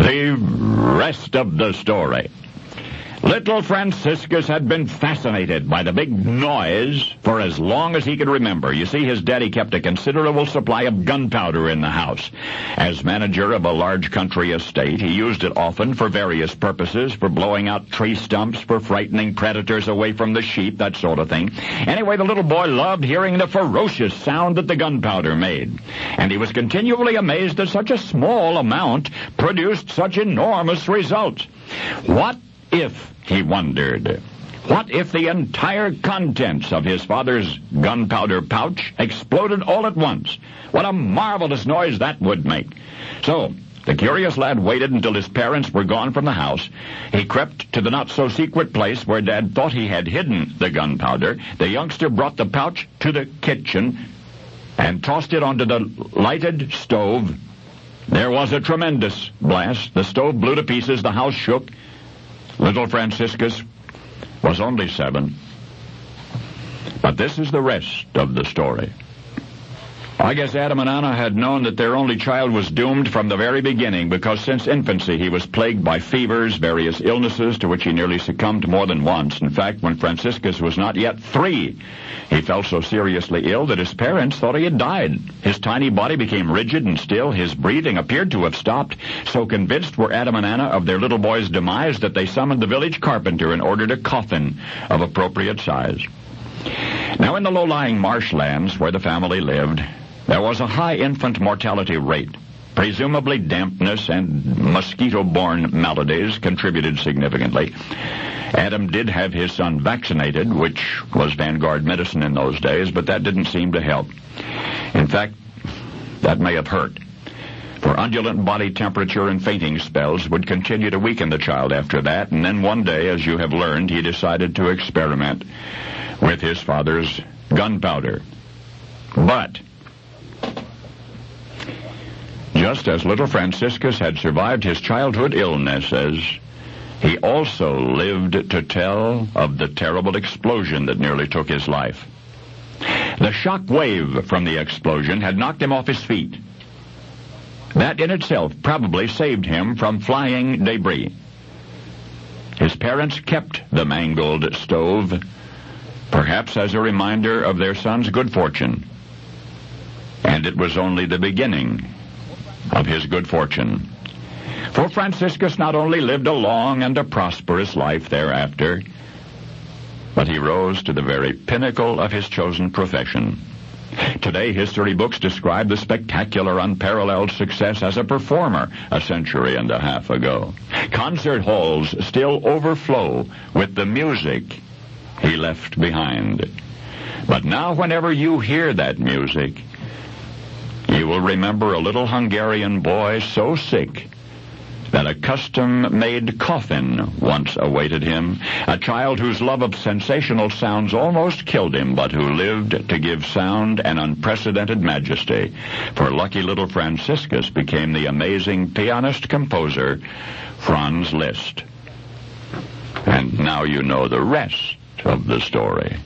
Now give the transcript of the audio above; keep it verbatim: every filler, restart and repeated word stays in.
The rest of the story. Little Franciscus had been fascinated by the big noise for as long as he could remember. You see, his daddy kept a considerable supply of gunpowder in the house. As manager of a large country estate, he used it often for various purposes, for blowing out tree stumps, for frightening predators away from the sheep, that sort of thing. Anyway, the little boy loved hearing the ferocious sound that the gunpowder made. And he was continually amazed that such a small amount produced such enormous results. What if, he wondered, what if the entire contents of his father's gunpowder pouch exploded all at once? What a marvelous noise that would make. So, the curious lad waited until his parents were gone from the house. He crept to the not-so-secret place where Dad thought he had hidden the gunpowder. The youngster brought the pouch to the kitchen and tossed it onto the lighted stove. There was a tremendous blast. The stove blew to pieces. The house shook. Little Franciscus was only seven. But this is the rest of the story. I guess Adam and Anna had known that their only child was doomed from the very beginning, because since infancy he was plagued by fevers, various illnesses to which he nearly succumbed more than once. In fact, when Franciscus was not yet three, he fell so seriously ill that his parents thought he had died. His tiny body became rigid and still. His breathing appeared to have stopped. So convinced were Adam and Anna of their little boy's demise that they summoned the village carpenter and ordered a coffin of appropriate size. Now, in the low-lying marshlands where the family lived, there was a high infant mortality rate. Presumably dampness and mosquito-borne maladies contributed significantly. Adam did have his son vaccinated, which was vanguard medicine in those days, but that didn't seem to help. In fact, that may have hurt. For undulant body temperature and fainting spells would continue to weaken the child after that, and then one day, as you have learned, he decided to experiment with his father's gunpowder. But just as little Franciscus had survived his childhood illnesses, he also lived to tell of the terrible explosion that nearly took his life. The shock wave from the explosion had knocked him off his feet. That in itself probably saved him from flying debris. His parents kept the mangled stove, perhaps as a reminder of their son's good fortune. And it was only the beginning of his good fortune. For Franciscus not only lived a long and a prosperous life thereafter, but he rose to the very pinnacle of his chosen profession. Today, history books describe the spectacular, unparalleled success as a performer a century and a half ago. Concert halls still overflow with the music he left behind. But now, whenever you hear that music, you will remember a little Hungarian boy so sick that a custom-made coffin once awaited him, a child whose love of sensational sounds almost killed him, but who lived to give sound an unprecedented majesty. For lucky little Franciscus became the amazing pianist-composer Franz Liszt. And now you know the rest of the story.